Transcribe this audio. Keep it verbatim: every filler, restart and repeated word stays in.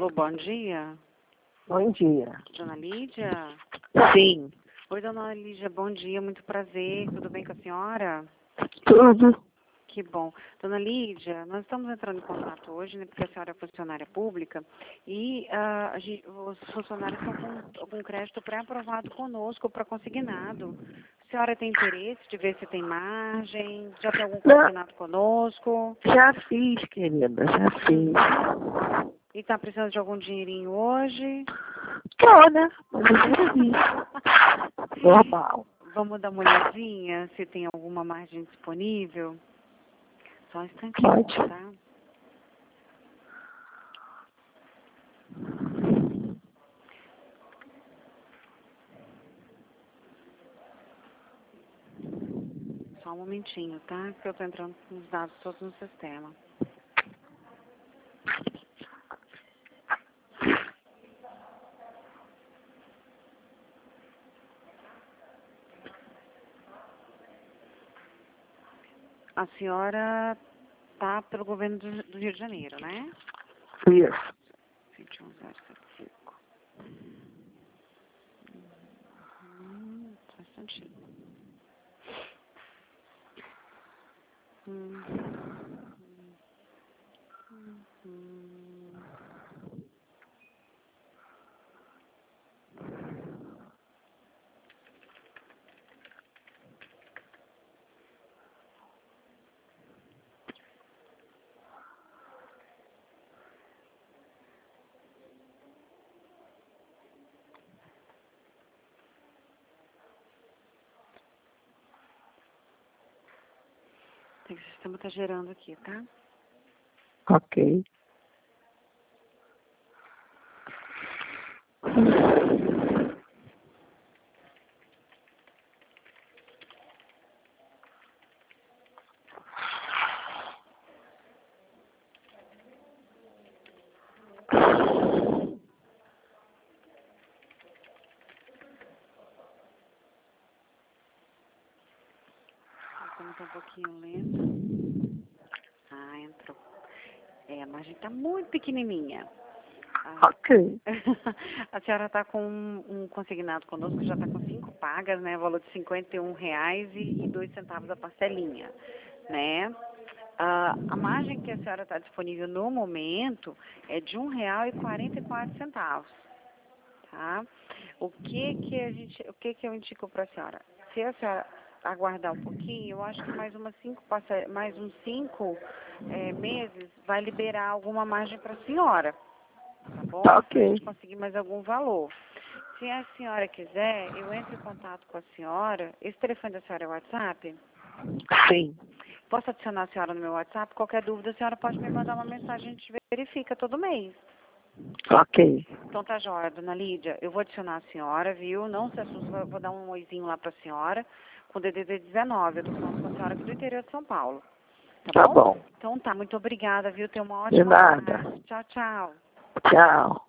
Alô, bom dia. Bom dia. Dona Lídia? Sim. Oi, dona Lídia, bom dia, muito prazer. Tudo bem com a senhora? Tudo. Que bom. Dona Lídia, nós estamos entrando em contato hoje, né, porque a senhora é funcionária pública e ah, a gente, os funcionários estão com, com crédito pré-aprovado conosco para consignado. A senhora tem interesse de ver se tem margem? Já tem algum consignado Não, conosco? já fiz, querida, já fiz. E está precisando de algum dinheirinho hoje? Tô, né? Mas eu já fiz. Normal. Vamos dar uma olhadinha se tem alguma margem disponível? Só um instantinho, Pode. tá? Só um momentinho, tá? Que eu tô entrando com os dados todos no sistema. A senhora tá pelo governo do, do Rio de Janeiro, né? Isso. vinte e um zero setenta e cinco. Hum, só um instantinho. Hum. Hum. Hum. O sistema tá gerando aqui, tá? Ok. Como tá um pouquinho lento. Ah, entrou. É, a margem tá muito pequenininha. Ah, Ok. a senhora está com um, um consignado conosco, já está com cinco pagas, né? Valor de cinquenta e um reais e dois centavos a parcelinha, né? Ah, a margem que a senhora está disponível no momento é de um real e quarenta e quatro centavos, tá? O que que a gente, o que que eu indico para a senhora? Se a senhora aguardar um pouquinho, eu acho que mais umas cinco parcel- mais uns cinco eh, meses vai liberar alguma margem para a senhora. Tá bom? Tá Se a ok. gente conseguir mais algum valor. Se a senhora quiser, eu entro em contato com a senhora. Esse telefone da senhora é o WhatsApp? Sim. Posso adicionar a senhora no meu WhatsApp? Qualquer dúvida, a senhora pode me mandar uma mensagem, a gente verifica todo mês. Ok. Então tá jóia, dona Lídia. Eu vou adicionar a senhora, viu? Não se assuste, eu vou dar um oizinho lá pra senhora, com D D D dezenove. Eu tô falando com a senhora aqui do interior de São Paulo. Tá, Tá bom? bom. Então tá, muito obrigada, viu? Tenha uma De ótima nada. tarde. Tchau, tchau. Tchau.